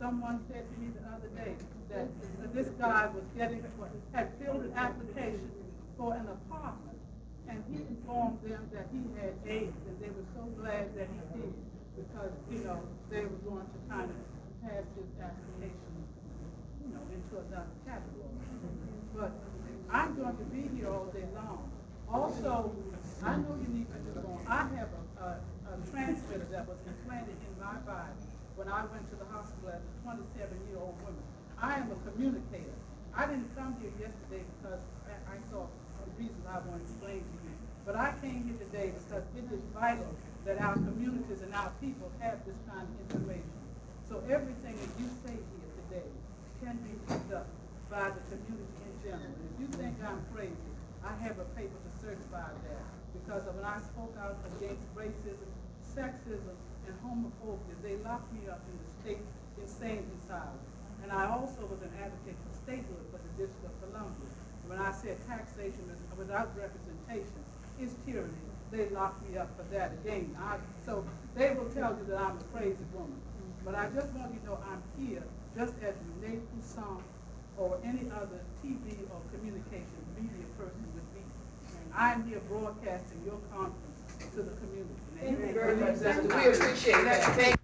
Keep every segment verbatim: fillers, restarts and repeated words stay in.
someone said to me the other day that, that this guy was getting, had filled an application for an apartment, and he informed them that he had AIDS, and they were so glad that he did, because, you know, they were going to kind of pass his application, you know, into another category. But I'm going to be here all day long. Also, I know you need to move on. I have a, a, a transmitter that was implanted in my body when I went to the hospital as a twenty-seven-year-old woman. I am a communicator. I didn't come here yesterday because I, I saw some reasons I want to explain to you. But I came here today because it is vital that our communities and our people have this kind of information. So everything that you say here today can be picked up by the community in general. And if you think I'm crazy, I have a paper to certify that. Because when I spoke out against racism, sexism, and homophobia, they locked me up in the state insane asylum. And I also was an advocate for statehood for the District of Columbia. When I said taxation is without representation is tyranny, they locked me up for that again. I, so they will tell you that I'm a crazy woman. But I just want you to know I'm here just as Renee Poussin or any other T V or communication media person would be. And I'm here broadcasting your conference to the community. Thank you very much, sister. We appreciate that. Thank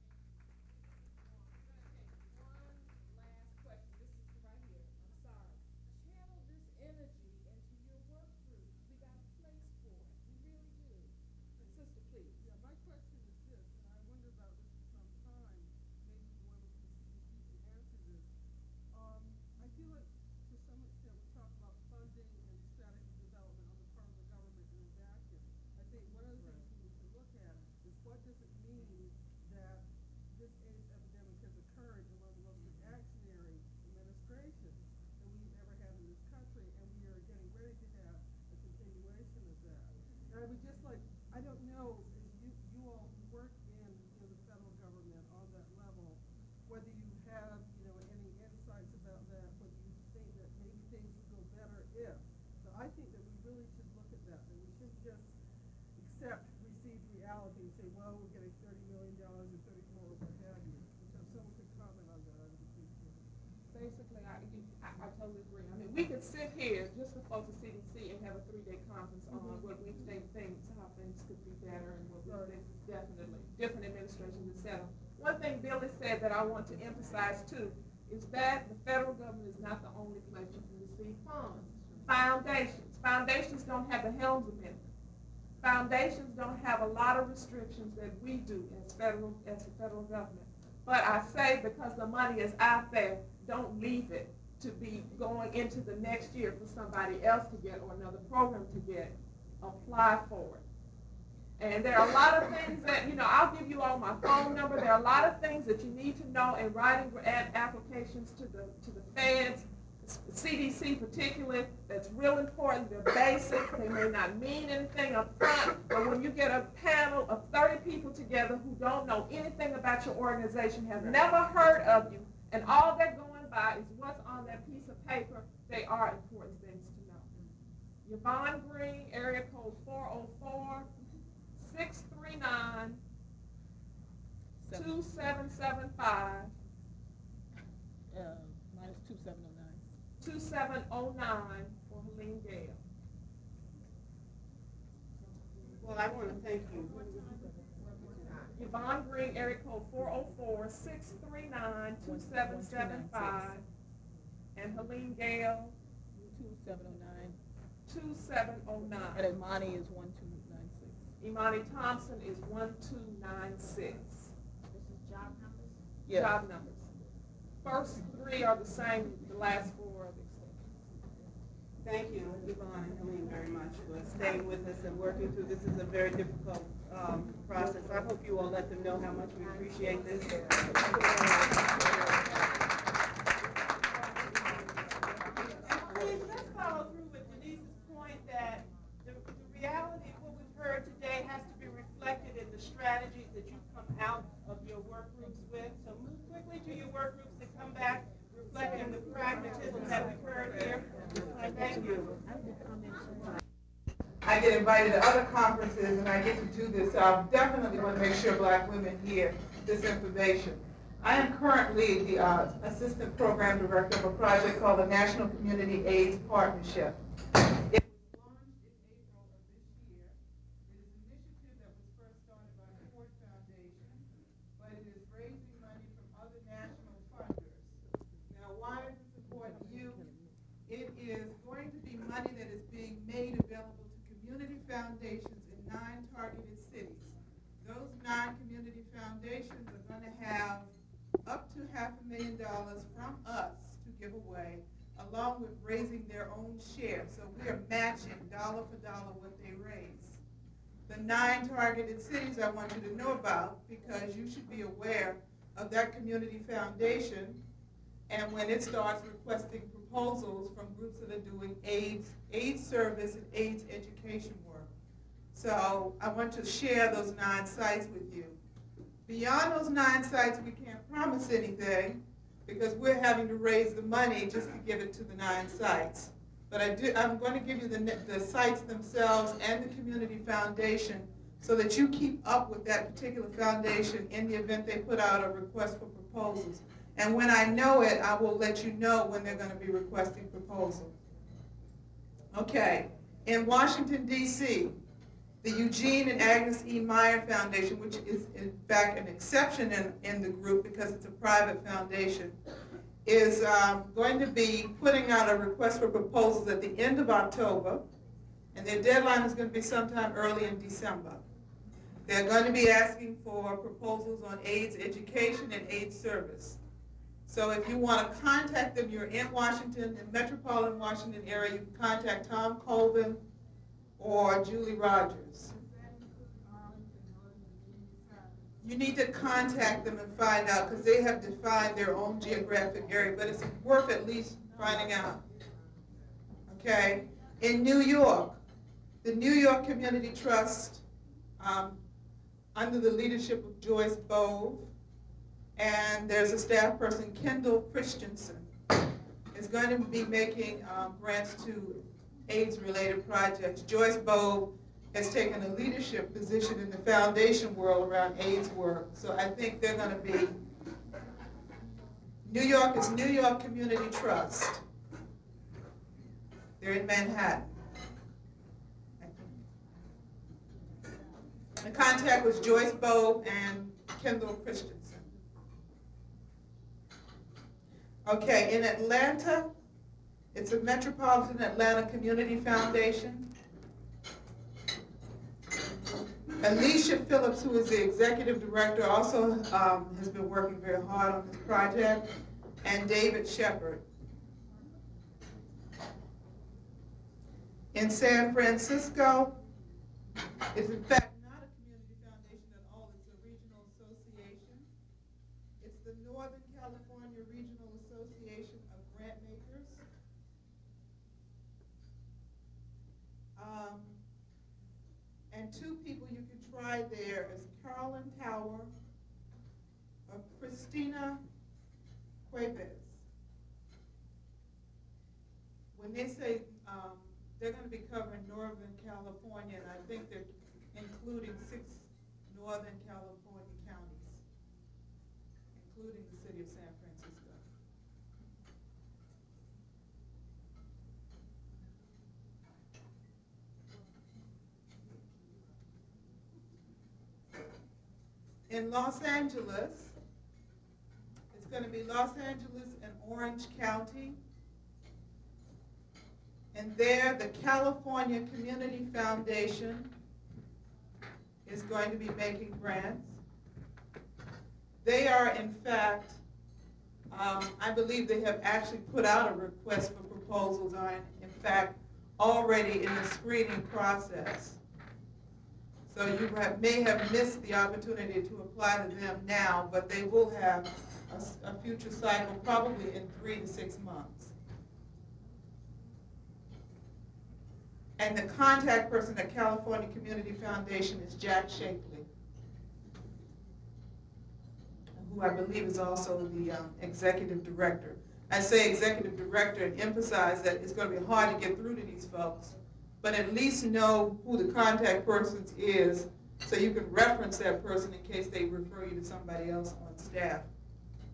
Basically, I, I, I totally agree. I mean, we could sit here just before the C D C and have a three-day conference on mm-hmm. what we think things, how things could be better, and what we think is definitely different administrations, et cetera. One thing Billy said that I want to emphasize too is that the federal government is not the only place you can receive funds. Foundations, foundations don't have the Helms Amendment. Foundations don't have a lot of restrictions that we do as federal, as the federal government. But I say because the money is out there, don't leave it to be going into the next year for somebody else to get or another program to get. Apply for it. And there are a lot of things that, you know, I'll give you all my phone number. There are a lot of things that you need to know in writing applications to the to the feds, C D C particularly, that's real important. They're basic. They may not mean anything up front, but when you get a panel of thirty people together who don't know anything about your organization, have never heard of you, and all they're going by is what's on that piece of paper, they are important things to know. Yvonne Green, area code four oh four, six three nine, two seven seven five. Uh, mine is two seven oh nine. two seven oh nine for Helene Gale. Well, I want to thank you. Yvonne Green, area code four oh four, six three nine, two seven seven five. And Helene Gale, two seven oh nine. two seven oh nine. And Imani is one two nine six. Imani Thompson is one two nine six. This is job numbers? Yes. Job numbers. First three are the same, the last four are the extensions. Thank you, Yvonne and Helene, very much for staying with us and working through. This is a very difficult um, process. I hope you all let them know how much we appreciate this. Please, let's follow through with Denise's point that the, the reality of what we've heard today has to be reflected in the strategies that you come out of your work groups with. So move quickly to your work groups and come back reflecting the pragmatism that we've heard here. Thank you. I get invited to other conferences and I get to do this, so I definitely want to make sure black women hear this information. I am currently the uh, Assistant Program Director of a project called the National Community AIDS Partnership. It was launched in April of this year. It is an initiative that was first started by the Ford Foundation, but it is raising money from other national funders. Now, why is this important to you? It is going to be money that is being made available to community foundations in nine targeted cities. Those nine community foundations are going to have up to half a million dollars from us to give away, along with raising their own share. So we are matching dollar for dollar what they raise. The nine targeted cities I want you to know about, because you should be aware of that community foundation, and when it starts requesting proposals from groups that are doing AIDS, AIDS service and AIDS education work. So I want to share those nine sites with you. Beyond those nine sites, we can't promise anything because we're having to raise the money just to give it to the nine sites. But I do, I'm going to give you the, the sites themselves and the community foundation so that you keep up with that particular foundation in the event they put out a request for proposals. And when I know it, I will let you know when they're going to be requesting proposals. Okay, in Washington, D C, the Eugene and Agnes E. Meyer Foundation, which is in fact an exception in, in the group because it's a private foundation, is um, going to be putting out a request for proposals at the end of October, and their deadline is going to be sometime early in December. They're going to be asking for proposals on AIDS education and AIDS service. So if you want to contact them, you're in Washington, in metropolitan Washington area, you can contact Tom Colvin or Julie Rogers. You need to contact them and find out because they have defined their own geographic area, but it's worth at least finding out. Okay? In New York, the New York Community Trust, um, under the leadership of Joyce Bove, and there's a staff person, Kendall Christensen, is going to be making um, grants to AIDS-related projects. Joyce Bove has taken a leadership position in the foundation world around AIDS work, so I think they're going to be, New York is New York Community Trust. They're in Manhattan. The contact was Joyce Bove and Kendall Christensen. Okay, in Atlanta, it's a Metropolitan Atlanta Community Foundation. Alicia Phillips, who is the executive director, also um, has been working very hard on this project, and David Shepard. In San Francisco, it's in fact not a community foundation at all, it's a regional association. It's the Northern California Regional Association of Grant Makers. Um, and two people you can try there is Carolyn Tower or Christina Cuevas. When they say um, they're going to be covering Northern California, and I think they're including six Northern California counties, including the city of San Francisco. In Los Angeles, it's going to be Los Angeles and Orange County. And there, the California Community Foundation is going to be making grants. They are, in fact, um, I believe they have actually put out a request for proposals, are in, in fact already in the screening process. So you have, may have missed the opportunity to apply to them now, but they will have a, a future cycle probably in three to six months. And the contact person at California Community Foundation is Jack Shapley, who I believe is also the um, executive director. I say executive director and emphasize that it's going to be hard to get through to these folks, but at least know who the contact person is so you can reference that person in case they refer you to somebody else on staff.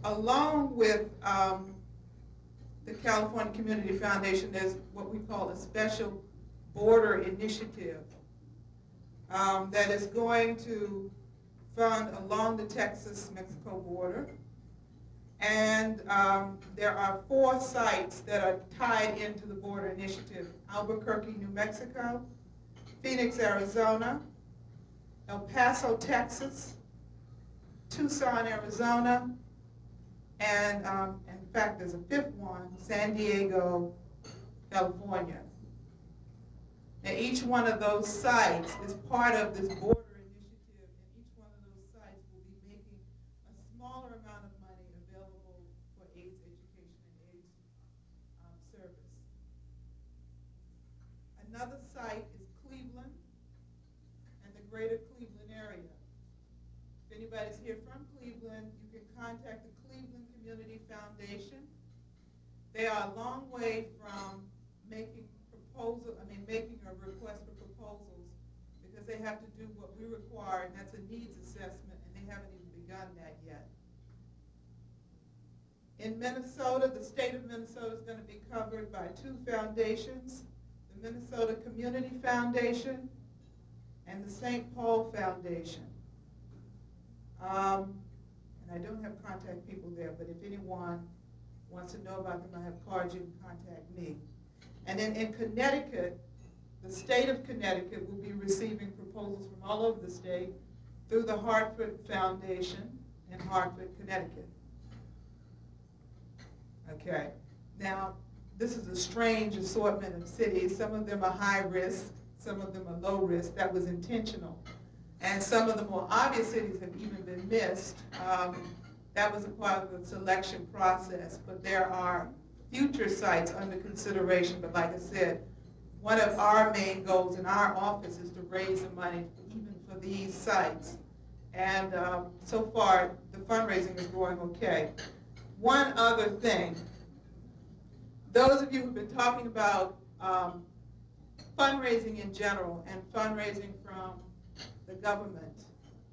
along with um, the California Community Foundation, there's what we call a special border initiative um, that is going to fund along the Texas-Mexico border. And um, there are four sites that are tied into the border initiative: Albuquerque, New Mexico, Phoenix, Arizona, El Paso, Texas, Tucson, Arizona, and um, in fact there's a fifth one, San Diego, California. Now each one of those sites is part of this border initiative, and each one of those sites will be making a smaller amount of money available for AIDS education and AIDS um, service. Another site is Cleveland and the greater Cleveland area. If anybody's here from Cleveland, you can contact the Cleveland Community Foundation. They are a long way from making proposal, I mean making a request for proposals, because they have to do what we require, and that's a needs assessment, and they haven't even begun that yet. In Minnesota, the state of Minnesota is going to be covered by two foundations: the Minnesota Community Foundation and the Saint Paul Foundation. Um, and I don't have contact people there, but if anyone wants to know about them, I have cards, you can contact me. And then in Connecticut, the state of Connecticut will be receiving proposals from all over the state through the Hartford Foundation in Hartford, Connecticut. Okay, now this is a strange assortment of cities. Some of them are high risk, some of them are low risk. That was intentional. And some of the more obvious cities have even been missed. Um, that was a part of the selection process, but there are future sites under consideration. But like I said, one of our main goals in our office is to raise the money even for these sites. And um, so far, the fundraising is going okay. One other thing, those of you who've been talking about um, fundraising in general and fundraising from the government,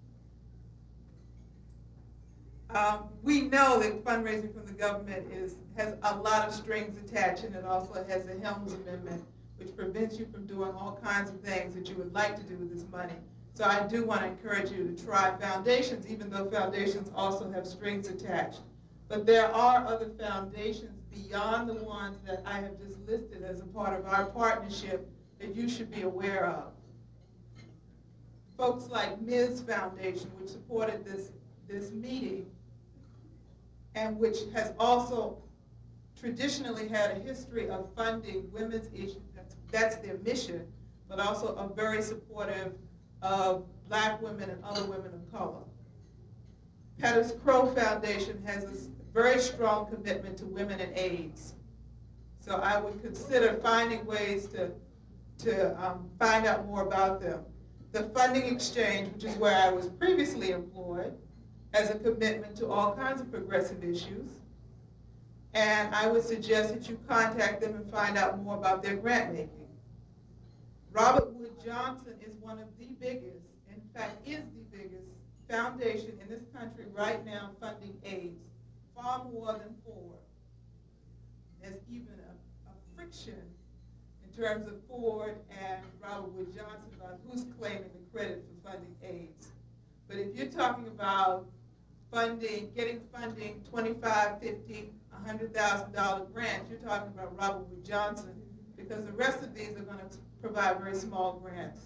um, we know that fundraising from the government is has a lot of strings attached, and it also has the Helms Amendment, which prevents you from doing all kinds of things that you would like to do with this money. So I do want to encourage you to try foundations, even though foundations also have strings attached. But there are other foundations beyond the ones that I have just listed as a part of our partnership that you should be aware of. Folks like Miz Foundation, which supported this, this meeting, and which has also traditionally had a history of funding women's issues. That's, that's their mission, but also are very supportive of black women and other women of color. Pettis Crow Foundation has a very strong commitment to women and AIDS. So I would consider finding ways to, to um, find out more about them. The Funding Exchange, which is where I was previously employed, has a commitment to all kinds of progressive issues. And I would suggest that you contact them and find out more about their grant making. Robert Wood Johnson is one of the biggest, in fact is the biggest, foundation in this country right now funding AIDS, far more than Ford. There's even a, a friction in terms of Ford and Robert Wood Johnson about who's claiming the credit for funding AIDS. But if you're talking about funding, getting funding, twenty-five, fifty, one hundred thousand dollar grants, you're talking about Robert Wood Johnson, because the rest of these are going to provide very small grants.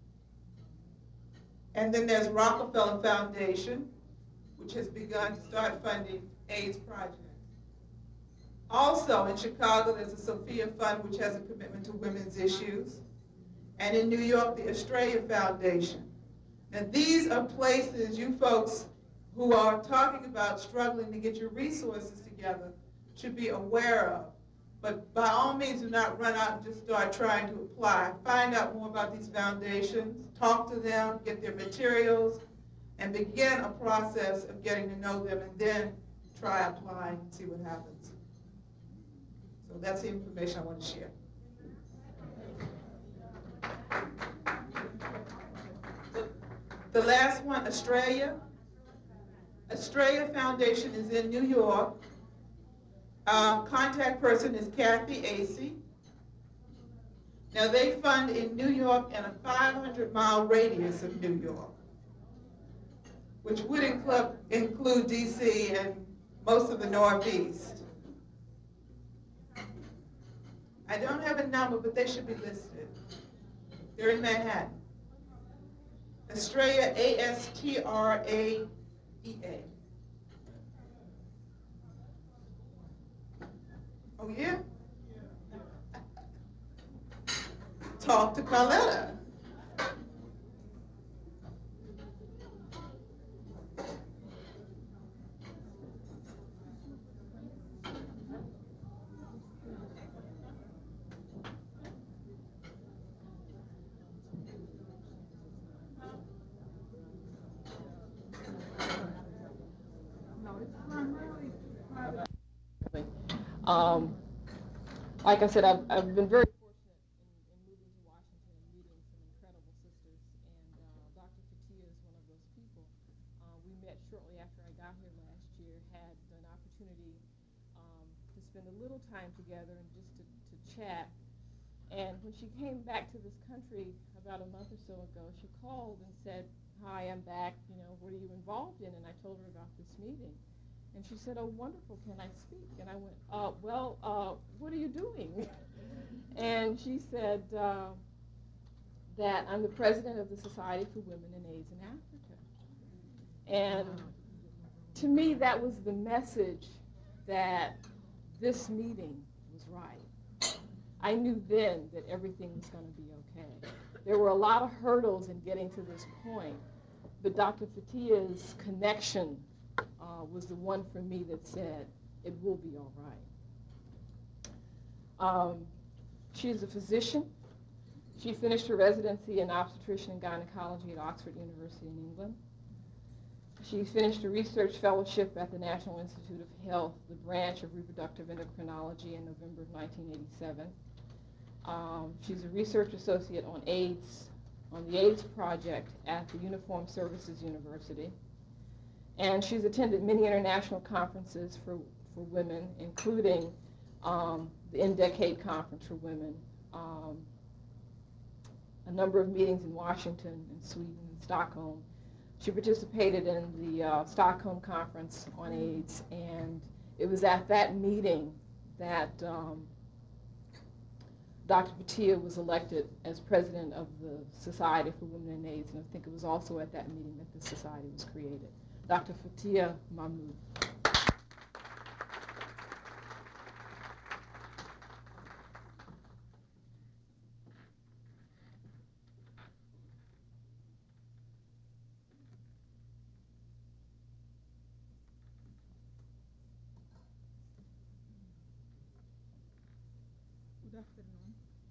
And then there's Rockefeller Foundation, which has begun to start funding AIDS projects. Also in Chicago, there's the Sophia Fund, which has a commitment to women's issues. And in New York, the Australia Foundation. Now these are places you folks who are talking about struggling to get your resources together should be aware of. But by all means, do not run out and just start trying to apply. Find out more about these foundations, talk to them, get their materials, and begin a process of getting to know them, and then try applying and see what happens. So that's the information I want to share. The last one, Australia. Estrella Foundation is in New York. Uh, contact person is Kathy Acey. Now they fund in New York and a five hundred mile radius of New York, which would include, include D C and most of the Northeast. I don't have a number, but they should be listed. They're in Manhattan. Estrella, A S T R A E A. Oh, yeah? Talk to Carletta. Um, like I said, I've, I've been very fortunate in, in moving to Washington and meeting some incredible sisters, and uh, Doctor Fatia is one of those people. Uh, we met shortly after I got here last year, had an opportunity um, to spend a little time together and just to, to chat. And when she came back to this country about a month or so ago, she called and said, "Hi, I'm back, you know, what are you involved in?" And I told her about this meeting. And she said, "Oh, wonderful, can I speak?" And I went, uh, well, uh, what are you doing? And she said uh, that I'm the president of the Society for Women in AIDS in Africa. And to me, that was the message that this meeting was right. I knew then that everything was going to be okay. There were a lot of hurdles in getting to this point, but Doctor Fatia's connection Uh, was the one for me that said, it will be all right. Um, she is a physician. She finished her residency in obstetrician and gynecology at Oxford University in England. She finished a research fellowship at the National Institute of Health, the branch of reproductive endocrinology, in November of nineteen eighty-seven. Um, she's a research associate on AIDS, on the AIDS project at the Uniformed Services University. And she's attended many international conferences for, for women, including um, the In-Decade Conference for Women, um, a number of meetings in Washington and Sweden and Stockholm. She participated in the uh, Stockholm Conference on AIDS, and it was at that meeting that um, Doctor Fatia was elected as president of the Society for Women in AIDS, and I think it was also at that meeting that the society was created. Doctor Fatia Mahmood. Good afternoon.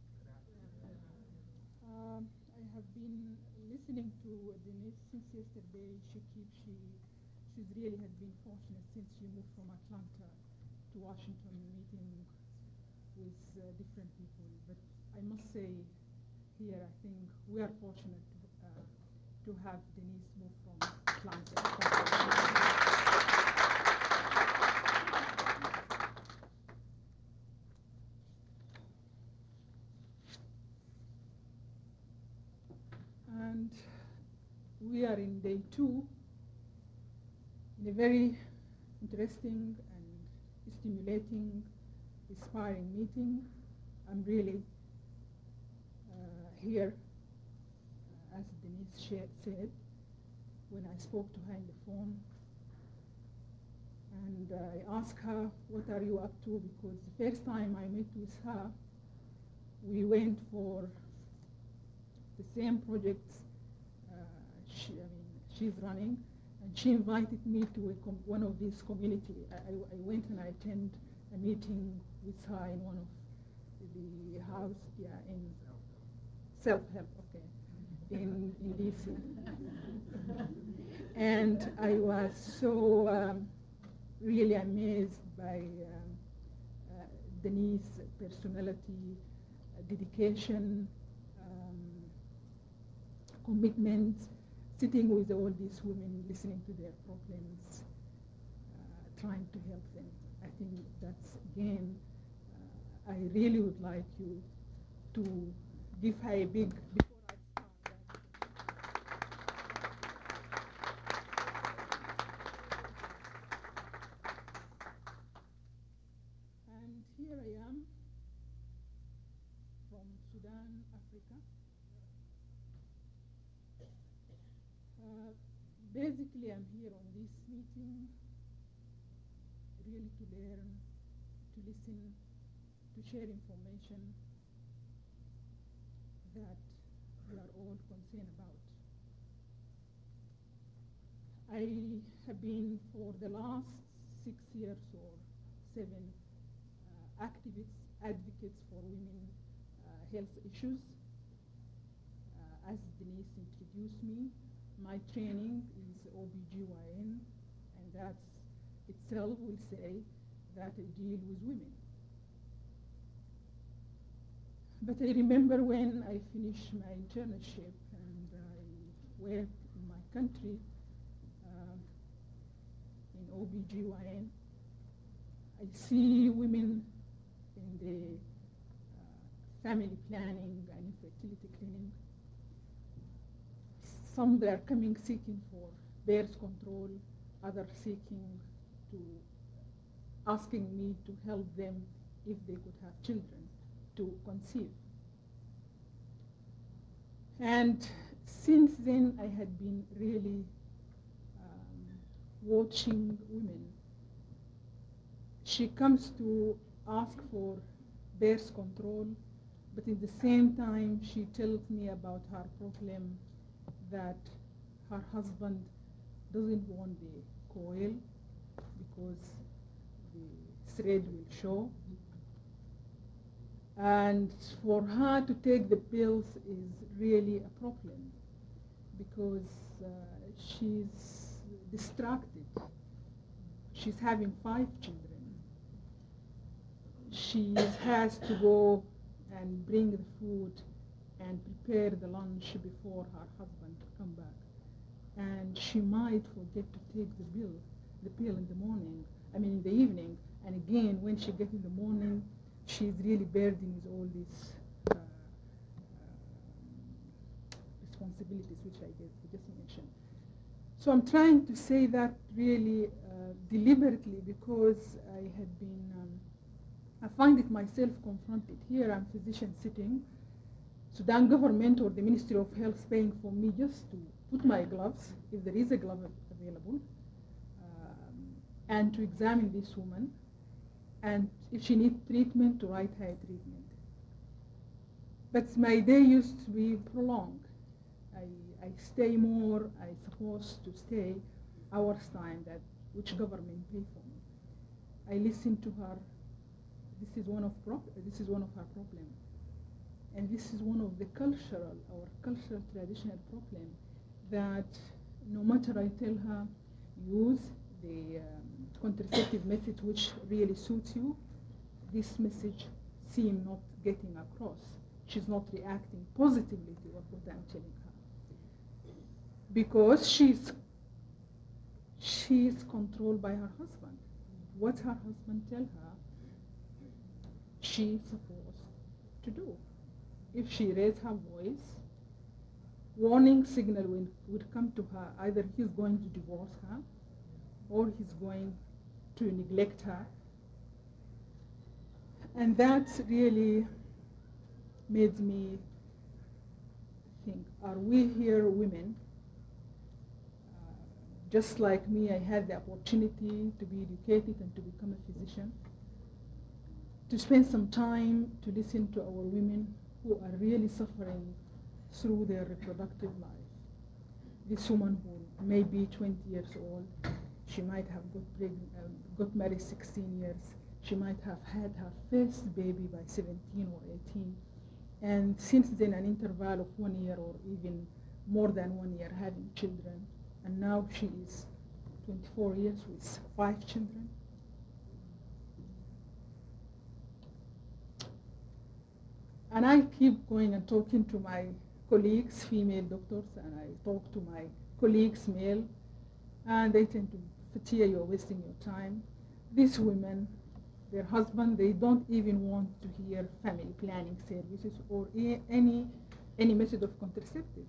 Um, I have been listening to Denise since yesterday. She keeps she she's really has been fortunate since she moved from Atlanta to Washington, meeting with uh, different people. But I must say, here I think we are fortunate to, uh, to have Denise move from Atlanta. And we are in day two, in a very interesting and stimulating, inspiring meeting. I'm really uh, here, uh, as Denise shared, said, when I spoke to her on the phone. And I asked her, what are you up to? Because the first time I met with her, we went for the same projects uh, she, I mean, she's running, and she invited me to a com one of these community. I, I, I went and I attended a meeting with her in one of the house, yeah, in self-help, okay, in, in D C. And I was so um, really amazed by um, uh, Denise's personality, uh, dedication, commitment, sitting with all these women, listening to their problems, uh, trying to help them. I think that's, again, uh, I really would like you to give her a big, before I start. And here I am from Sudan, Africa. Uh, basically, I'm here on this meeting really to learn, to listen, to share information that we are all concerned about. I have been for the last six years or seven uh, activists, advocates for women uh, health issues. Uh, as Denise introduced me, my training is O B G Y N, and that itself will say that I deal with women. But I remember when I finished my internship and I worked in my country uh, in O B G Y N, I see women in the uh, family planning and infertility clinic. Some they are coming seeking for birth control, others seeking to, asking me to help them if they could have children, to conceive. And since then, I had been really um, watching women. She comes to ask for birth control, but at the same time, she tells me about her problem that her husband doesn't want the coil because the thread will show. And for her to take the pills is really a problem because uh, she's distracted. She's having five children. She has to go and bring the food and prepare the lunch before her husband come back. And she might forget to take the pill, the pill in the morning, I mean in the evening. And again, when she gets in the morning, she's really burdened with all these uh, uh, responsibilities, which I just mentioned. So I'm trying to say that really uh, deliberately because I had been, um, I find it myself confronted. Here I'm physician sitting, Sudan government or the Ministry of Health paying for me just to put my gloves, if there is a glove available, um, and to examine this woman, and if she needs treatment, to write her treatment. But my day used to be prolonged. I, I stay more, I supposed to stay hours time that which government pay for me. I listen to her. This is one of pro- this is one of her problem, and this is one of the cultural or cultural traditional problem that no matter I tell her use the um, contraceptive method which really suits you, this message seem not getting across. She's not reacting positively to what, what I'm telling her because she's she's controlled by her husband. What her husband tell her, she's supposed to do. If she raises her voice, warning signal will, would come to her. Either he's going to divorce her or he's going to neglect her. And that really made me think, are we here women? Uh, just like me, I had the opportunity to be educated and to become a physician, to spend some time to listen to our women who are really suffering through their reproductive life. This woman who may be twenty years old, she might have got pregnant, uh, got married sixteen years, she might have had her first baby by seventeen or eighteen, and since then an interval of one year or even more than one year having children, and now she is twenty-four years with five children. And I keep going and talking to my colleagues, female doctors, and I talk to my colleagues, male, and they tend to, Fatia, you're wasting your time. These women, their husband, they don't even want to hear family planning services or e- any, any method of contraceptive.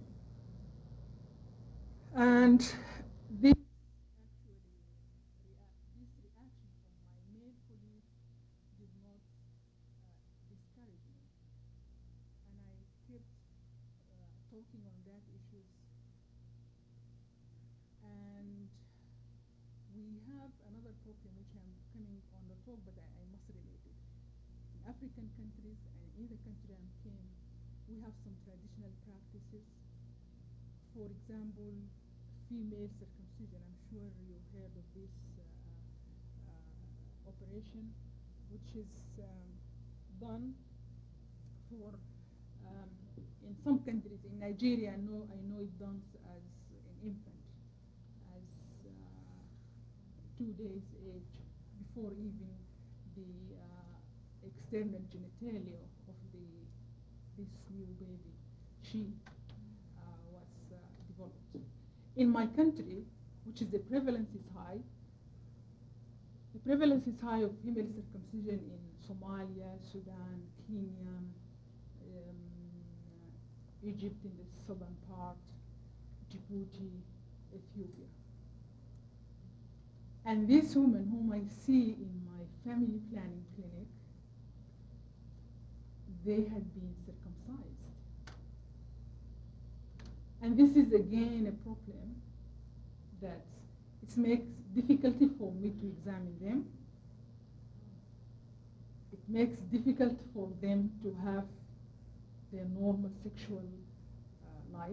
And this actually, rea- this reaction from my male colleagues did not uh, discourage me. And I kept uh, talking on that issues. And we have another problem which I'm coming on the talk, but I, I must relate it. In African countries and in the country I came, we have some traditional practices. For example, female circumcision. I'm sure you heard of this uh, uh, operation, which is um, done for um, in some countries. In Nigeria, I know I know it done as an infant, as uh, two days age, before even the uh, external genitalia of the this new baby, she uh, was uh, developed. In my country, which is the prevalence is high, the prevalence is high of female circumcision in Somalia, Sudan, Kenya, um, Egypt in the southern part, Djibouti, Ethiopia. And these women whom I see in my family planning clinic, they had been circumcised. And this is again a problem that it makes difficulty for me to examine them. It makes difficult for them to have their normal sexual uh, life.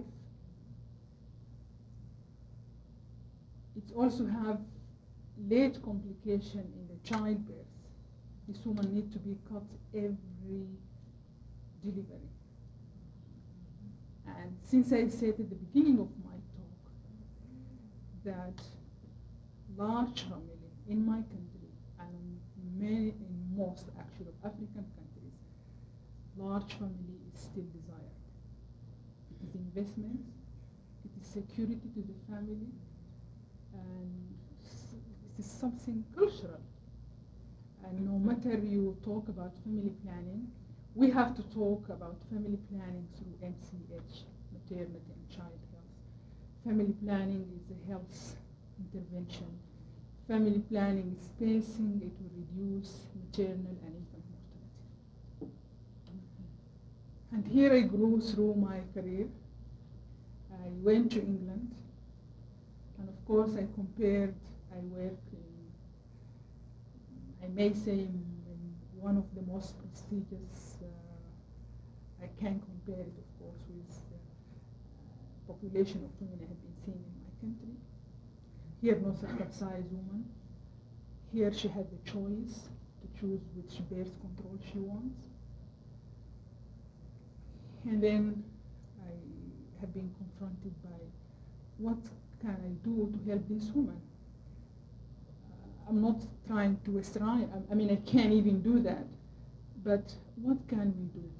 It also have late complication in the childbirth. This woman need to be cut every delivery. And since I said at the beginning of my talk that large family in my country and in many, in most actually of African countries, large family is still desired. It is investment, it is security to the family, and it is something cultural. And no matter you talk about family planning, we have to talk about family planning through M C H, maternity and child health. Family planning is a health intervention. Family planning is spacing, it will reduce maternal and infant mortality. And here I grew through my career. I went to England, and of course I compared, I work in, I may say, in, in one of the most prestigious, uh, I can compare it of course with the uh, population of women I have been seeing in my country. Here, no circumcised woman. Here she had the choice to choose which birth control she wants. And then I have been confronted by what can I do to help this woman? Uh, I'm not trying to restrain, I, I mean, I can't even do that. But what can we do?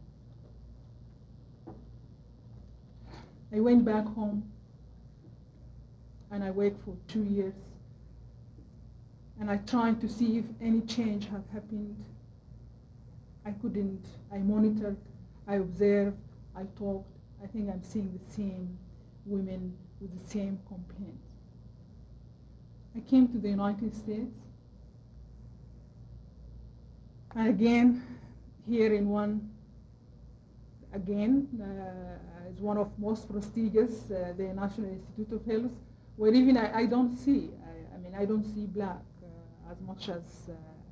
I went back home and I worked for two years. And I tried to see if any change had happened. I couldn't. I monitored, I observed, I talked. I think I'm seeing the same women with the same complaint. I came to the United States. And again, here in one, again, uh, is one of most prestigious, uh, the National Institute of Health, where even I, I don't see, I, I mean, I don't see black uh, as much as, uh,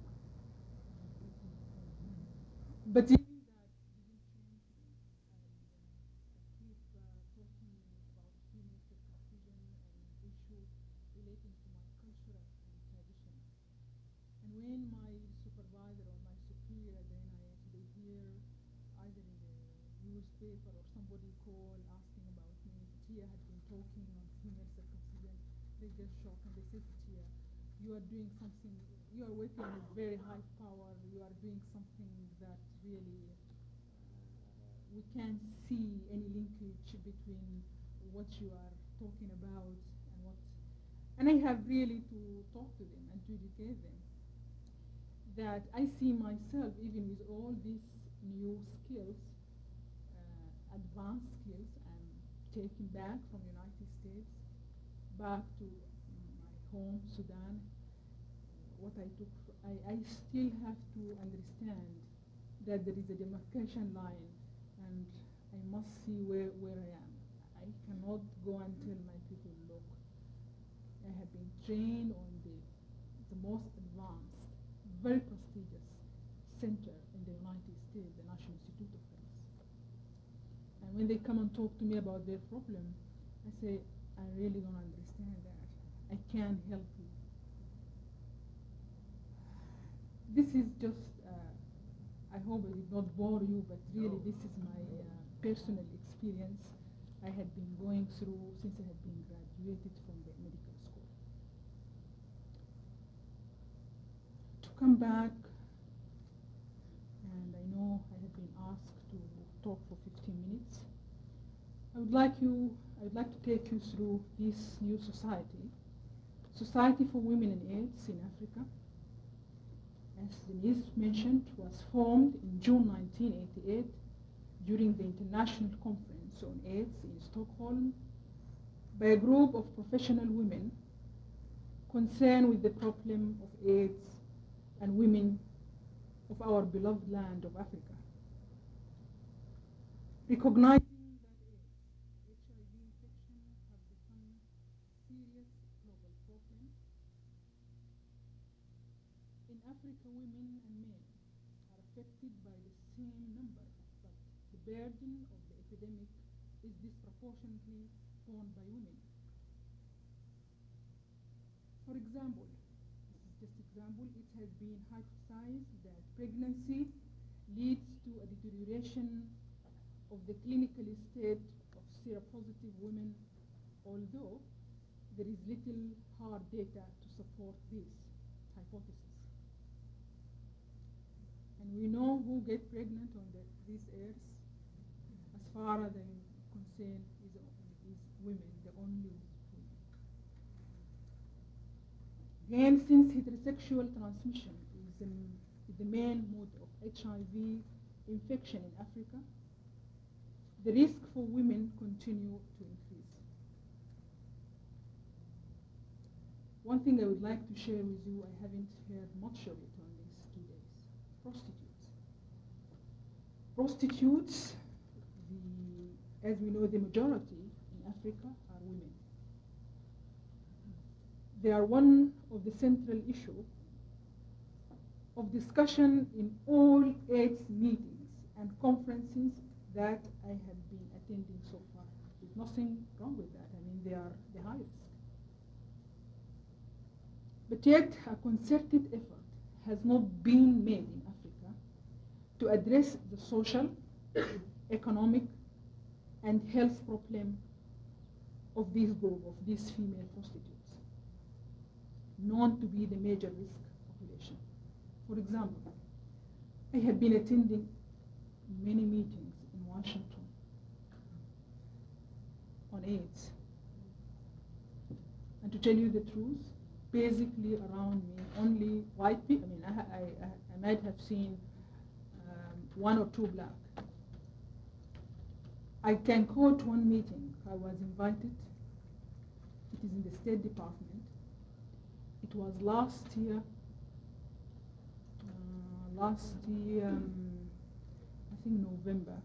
but even that didn't change me. I, uh, I keep uh, talking about female circumcision and issues relating to my culture and tradition. And when my supervisor or my superior, then I they hear either in the newspaper or somebody call asking about me, Fatia had been talking on female circumcision, they get shocked and they say, Fatia, you are doing something, you are working with very high power, you are doing something that really, uh, we can't see any linkage between what you are talking about and what, and I have really to talk to them and to educate them that I see myself, even with all these new skills, uh, advanced skills I'm taking back from United States, back to my home, Sudan, what I took, I, I still have to understand that there is a demarcation line and I must see where, where I am. I cannot go and tell my people, look, I have been trained on the, the most advanced, very prestigious center in the United States, the National Institute of Health. And when they come and talk to me about their problem, I say, I really don't understand that. I can't help you. This is just, uh, I hope I did not bore you, but really this is my uh, personal experience I had been going through since I had been graduated from the medical school. To come back, and I know I have been asked to talk for fifteen minutes, I would like you, I would like to take you through this new society, Society for Women and AIDS in Africa. As Denise mentioned, was formed in June nineteen eighty-eight during the International Conference on AIDS in Stockholm by a group of professional women concerned with the problem of AIDS and women of our beloved land of Africa. Recognizing that AIDS, H I V infection have become serious global problems, in Africa, women and men are affected by the same number, but the burden of the epidemic is disproportionately borne by women. For example, this is just example, it has been hypothesized that pregnancy leads to a deterioration of the clinical state of seropositive women, although there is little hard data to support this hypothesis. And we know who get pregnant on the, these earth, as far as I'm concerned, is, is women, the only women. Again, since heterosexual transmission is the, is the main mode of H I V infection in Africa, the risk for women continue to increase. One thing I would like to share with you, I haven't heard much of it on these two days. Prostitutes. Prostitutes, the, as we know, the majority in Africa are women. They are one of the central issues of discussion in all AIDS meetings and conferences that I have been attending so far. There's nothing wrong with that. I mean, they are the highest. But yet, a concerted effort has not been made in Africa to address the social, economic, and health problem of this group, of these female prostitutes, known to be the major risk population. For example, I have been attending many meetings in Washington on AIDS. And to tell you the truth, basically around me, only white people. I mean, I, I, I might have seen um, one or two black. I can quote one meeting. I was invited. It is in the State Department. It was last year. Uh, last year, um, I think November.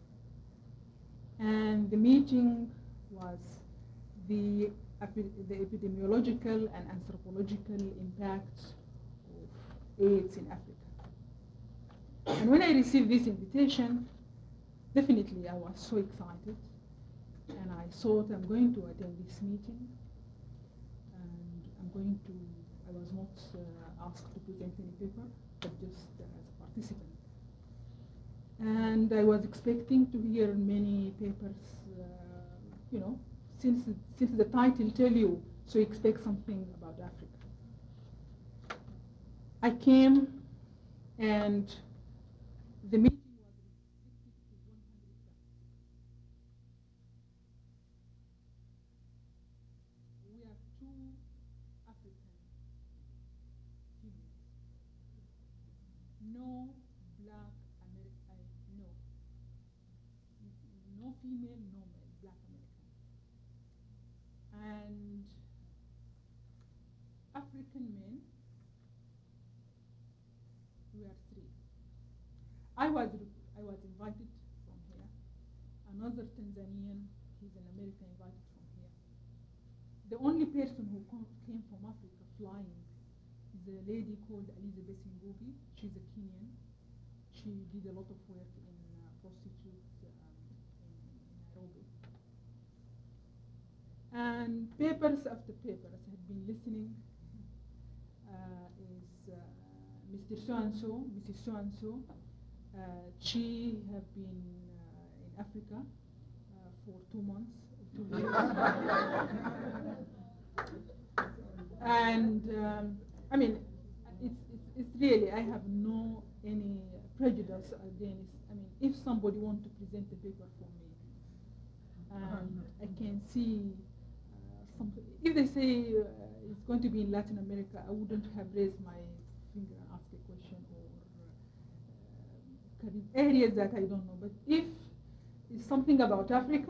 And the meeting was the the epidemiological and anthropological impacts of AIDS in Africa. And when I received this invitation, definitely I was so excited, and I thought I'm going to attend this meeting, and I'm going to, I was not uh, asked to present any paper, but just uh, as a participant. And I was expecting to hear many papers, uh, you know, Since, since the title tell you, so expect something about Africa. I came, and the meeting was restricted to one hundred guests. female, no male, black American. And African men, we are three. I was, I was invited from here. Another Tanzanian, he's an American, invited from here. The only person who come, came from Africa flying is a lady called Elizabeth Ngugi. She's a Kenyan. She did a lot of work in uh, prostitutes um, in, in Nairobi. And papers after papers had been listening. Uh, is uh, Mister So-and-so, Missus So-and-so. Uh, she have been uh, in Africa uh, for two months, two years. And um, I mean, it's, it's, it's really, I have no any prejudice against, I mean, if somebody wants to present a paper for me, and I can see uh, something, if they say uh, it's going to be in Latin America, I wouldn't have raised my finger and asked a question, or uh, areas that I don't know. But if it's something about Africa,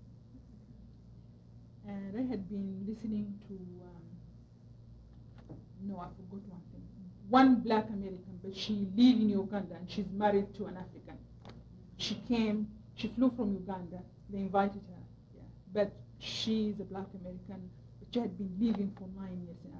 and I had been listening to, um, no, I forgot one thing. One black American, but she lives in Uganda and she's married to an African. She came, she flew from Uganda, they invited her, yeah. But she is a black American, but she had been living for nine years in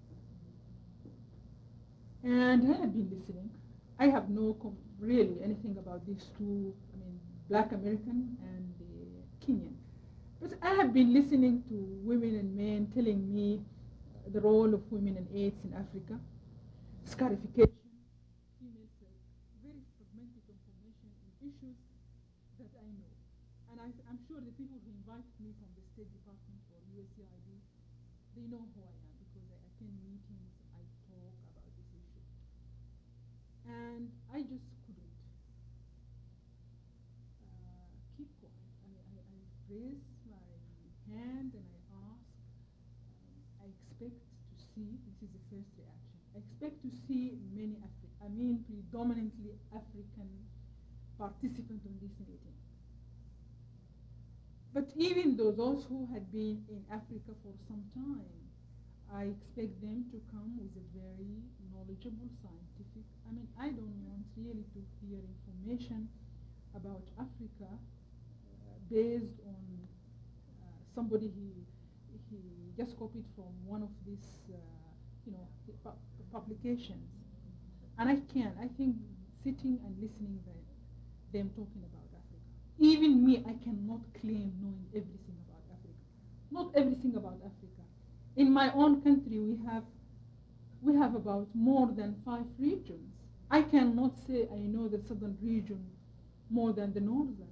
Africa. And I had been listening. I have no, com really, anything about these two, I mean, black American and the Kenyan. But I have been listening to women and men telling me uh, the role of women and AIDS in Africa, scarification, female sex, very fragmented information and issues that I know. And I, I'm sure the people who invited me from the State Department or U S A I D, they know who I am because I attend meetings, I talk about this issue. And I just couldn't uh, keep quiet. I, I, I raised my hand and I asked, um, I expect to see, this is the first reaction, I expect to see many, Afri I mean predominantly African participants in this meeting. But even though those who had been in Africa for some time, I expect them to come with a very knowledgeable scientific, I mean, I don't want really to hear information about Africa uh, based on uh, somebody he, he just copied from one of these, uh, you know, pu publications. And I can, I think sitting and listening them, them talking about Africa. Even me, I cannot claim knowing everything about Africa. Not everything about Africa. In my own country, we have, we have about more than five regions. I cannot say I know the southern region more than the northern.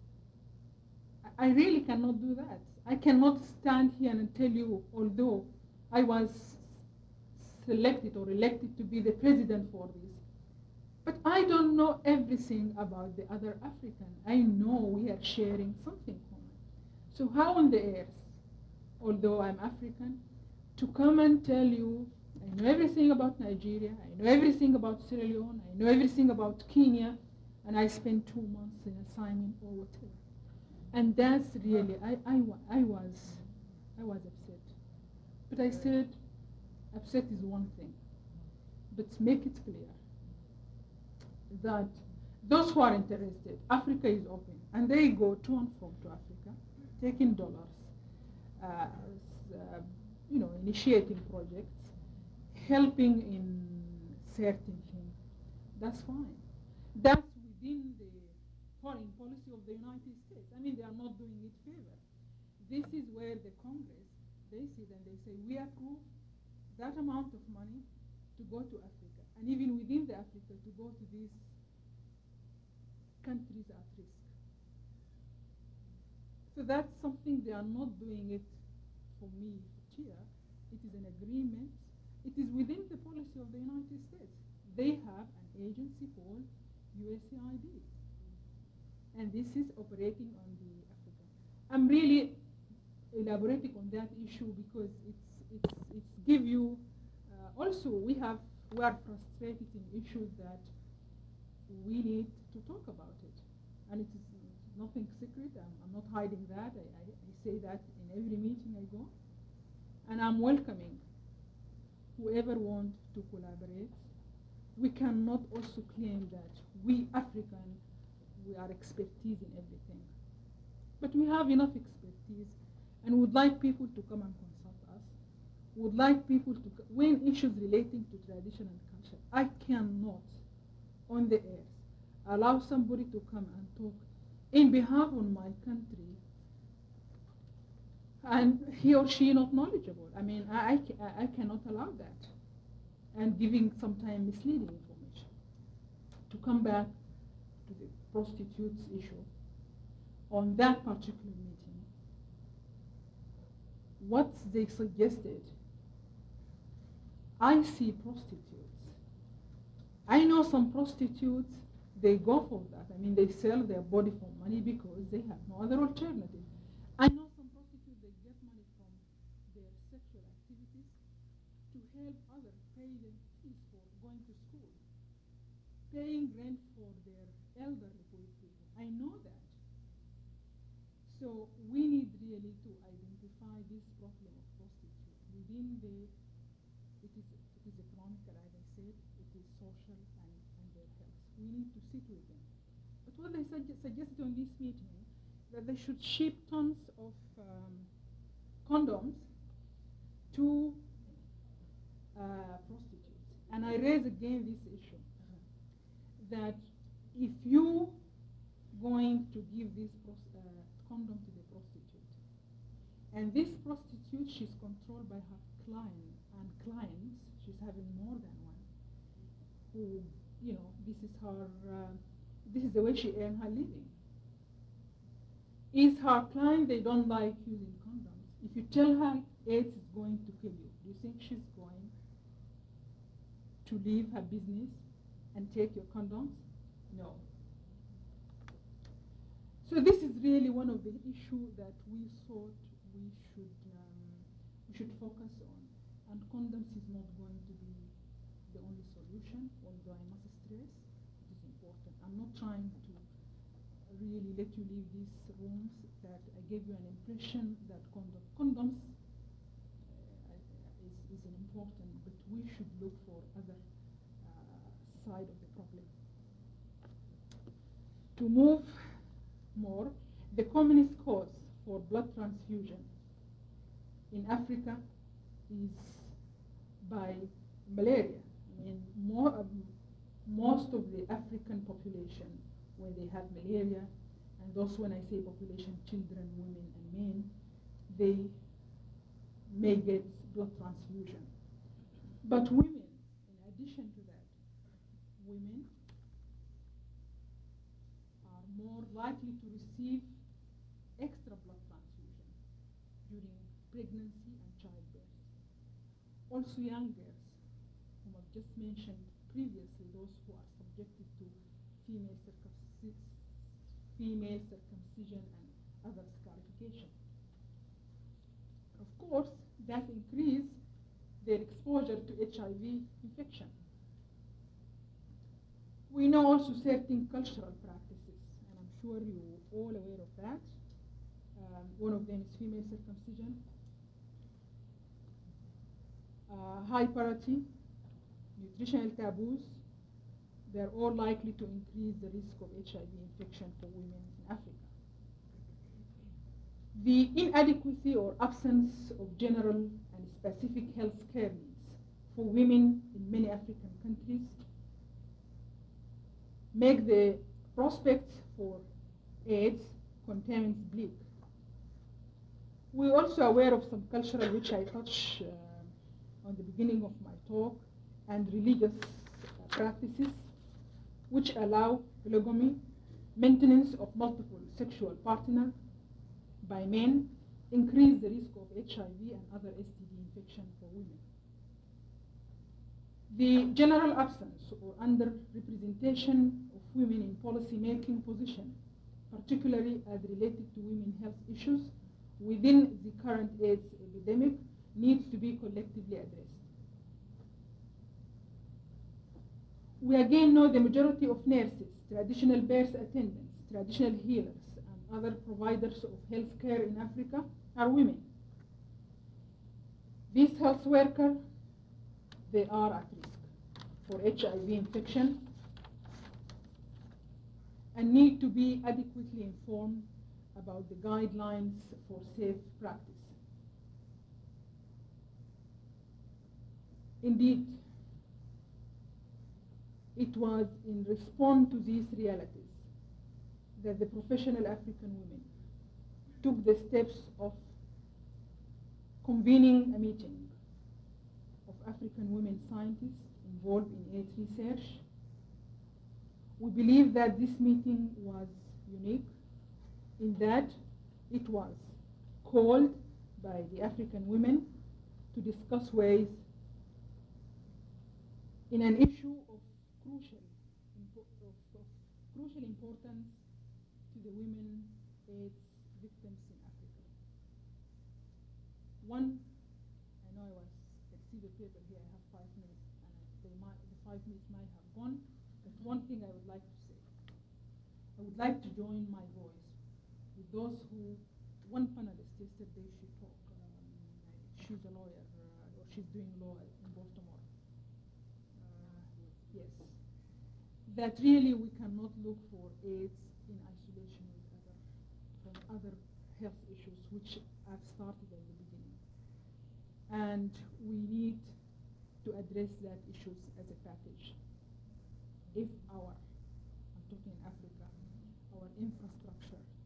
I really cannot do that. I cannot stand here and tell you, although I was selected or elected to be the president for this, but I don't know everything about the other African. I know we are sharing something common. So how on the earth, although I'm African, to come and tell you, I know everything about Nigeria, I know everything about Sierra Leone, I know everything about Kenya, and I spent two months in assignment or whatever. And that's really, I, I, I, was, I was upset. But I said, upset is one thing, but make it clear that those who are interested, Africa is open, and they go to and from to Africa, taking dollars, uh, uh, you know, initiating projects, helping in certain things. That's fine. That's within the foreign policy of the United States. I mean, they are not doing it favor. This is where the Congress, they sit and they say, we approve that amount of money to go to Africa, and even within the Africa to go to these countries at risk. So that's something they are not doing it for me here. It is an agreement. It is within the policy of the United States. They have an agency called U S A I D, and this is operating on the Africa. I'm really elaborating on that issue because it's it's it's give you uh, also we have we are frustrated in issues that we need to talk about it, and it is nothing secret. I'm, I'm not hiding that. I, I, I say that in every meeting I go. And I'm welcoming whoever wants to collaborate. We cannot also claim that we African, we are expertise in everything. But we have enough expertise and would like people to come and consult us. Would like people to, when issues relating to tradition and culture, I cannot, on the air, allow somebody to come and talk in behalf of my country and he or she not knowledgeable. I mean, I, I, I cannot allow that. And giving sometimes misleading information. To come back to the prostitutes issue, on that particular meeting, what they suggested, I see prostitutes. I know some prostitutes, they go for that. I mean, they sell their body for money because they have no other alternative. I know some prostitutes, they get money from their sexual activities to help others pay their fees for going to school, paying rent for their elderly people. I know that. So we need really to identify this problem of prostitution within the, it is, it is economical, as I said, it is social and, and their health. We need to sit with them. But what they suggest, suggested on this meeting, that they should ship tons of um, condoms to uh, prostitutes. And I raise again this issue, that if you going to give this uh, condom to the prostitute, and this prostitute, she's controlled by her client and clients, she's having more than one, who, you know, this is her, uh, this is the way she earns her living. Is her client, they don't like using condoms. If you tell her AIDS is going to kill you, do you think she's going to leave her business and take your condoms? No. So this is really one of the issues that we thought we should um, we should focus on, and condoms is not going to be the only solution. Although I must stress, it is important. I'm not trying to really let you leave these rooms that I gave you an impression that condom, condoms uh, is, is an important, but we should look for other uh, side of the problem. To move more, the commonest cause for blood transfusion in Africa is by malaria. I mean, more, um, most of the African population, when they have malaria, and those when I say population, children, women, and men, they may get blood transfusion. But women, in addition to that, women are more likely to receive extra blood transfusion during pregnancy and childbirth. Also young girls, whom I've just mentioned previously, those who are subjected to female, circumcis female circumcision and other scarification. Of course, that increases their exposure to H I V infection. We know also certain cultural practices, and I'm sure you're all aware of that. Um, one of them is female circumcision, uh, high purity, nutritional taboos. They're all likely to increase the risk of H I V infection for women in Africa. The inadequacy or absence of general and specific health care needs for women in many African countries make the prospects for AIDS contaminants bleak. We're also aware of some cultural, which I touched uh, on the beginning of my talk, and religious uh, practices which allow polygamy, maintenance of multiple sexual partners by men, increase the risk of H I V and other S T D infection for women. The general absence or underrepresentation of women in policy-making position, particularly as related to women's health issues within the current AIDS epidemic, needs to be collectively addressed. We again know the majority of nurses, traditional birth attendants, traditional healers, and other providers of healthcare in Africa are women. These health workers, they are at risk for H I V infection and need to be adequately informed about the guidelines for safe practice. Indeed, it was in response to these realities that the professional African women took the steps of convening a meeting of African women scientists involved in AIDS research. We believe that this meeting was unique in that it was called by the African women to discuss ways in an issue of crucial, of, of crucial importance to the women AIDS victims in Africa. One, I know I was, I see the paper here, I have five minutes, and they might, the five minutes might have gone, but one thing I would like to say, I would like to join my voice with those who, one panelist yesterday, she talked, um, she's a lawyer, uh, or she's doing law in Baltimore. Uh, yes. That really we cannot look for AIDS in isolation with other, from other health issues, which I've started at the beginning. And we need to address that issues as a package. If our, I'm talking in Africa, our infrastructure